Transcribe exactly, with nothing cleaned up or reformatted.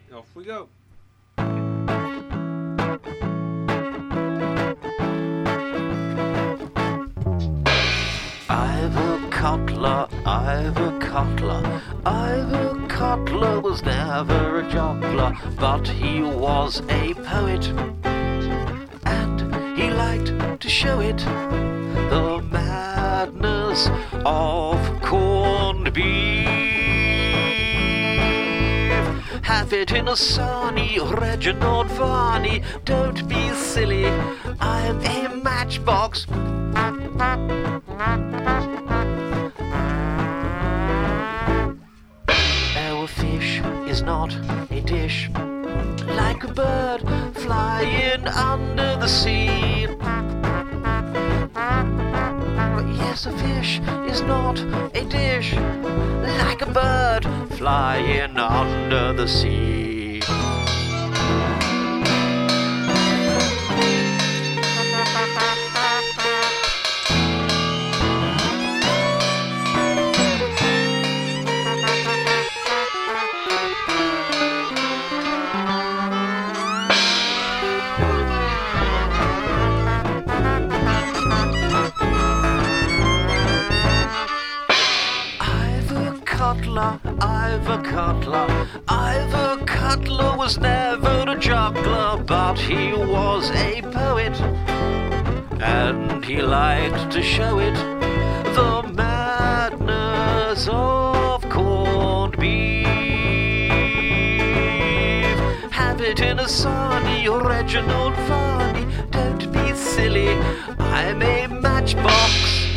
Off we go. Ivor Cutler, Ivor Cutler, Ivor Cutler was never a juggler, but he was a poet, and he liked to show it, the madness of corned beef. Have it in a sunny Reginald Varney, don't be silly, I'm a matchbox. Oh, a fish is not a dish, like a bird flying under the sea. But yes, a fish is not a dish, like a bird flying under the sea. Cutler, Ivor Cutler, Ivor Cutler was never a juggler, but he was a poet, and he liked to show it, the madness of corned beef. Have it in a sunny Reginald Varney, don't be silly, I'm a matchbox.